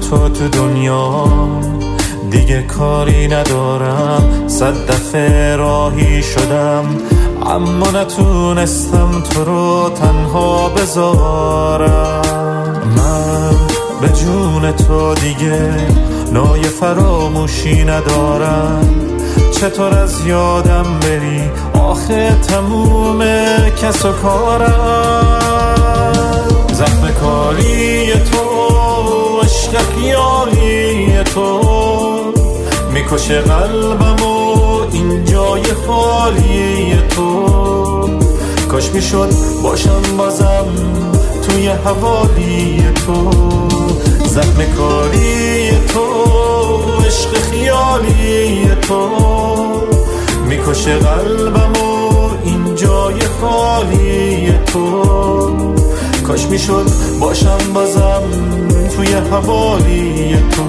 تو دنیا دیگه کاری ندارم. 100 دفعه راهی شدم اما نتونستم تو رو تنها بذارم. من به جون تو دیگه نای فراموشی ندارم. چطور از یادم بری آخه تموم کس و کارم. زخم کاری تو عشق خیالی تو میکشه قلبم و این جای خالی تو. کاش میشد باشم بازم توی حوالی تو. زخم کاری تو عشق خیالی تو میکشه قلبم و این جای خالی تو. کاش میشد باشم بازم توی حوالی تو.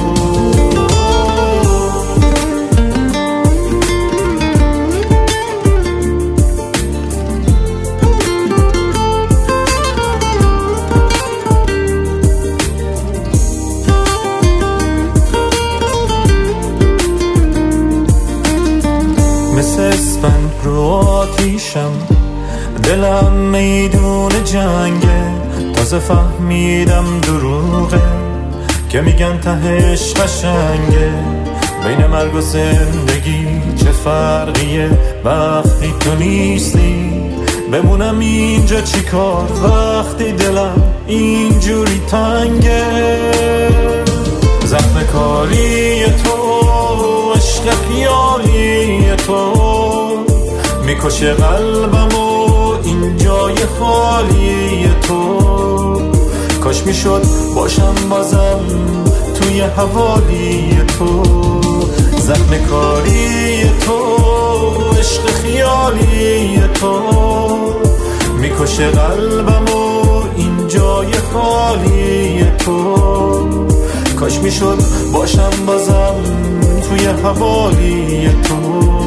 مثل اسفند رو آتیشم، دلم میدون جنگه. تازه فهمیدم دروغه که میگن تهش قشنگه. بین مرگ و زندگی چه فرقیه وقتی تو نیستی؟ بمونم اینجا چیکار وقتی دلم اینجوری تنگه؟ زخم کاری تو عشق خیالی تو میکشه قلبم و این جای خالی تو. کاش میشد باشم بازم توی حوالی تو. زخم کاری تو عشق خیالی تو میکشه قلبم و این جای خالی تو. کاش میشد باشم بازم توی حوالی تو.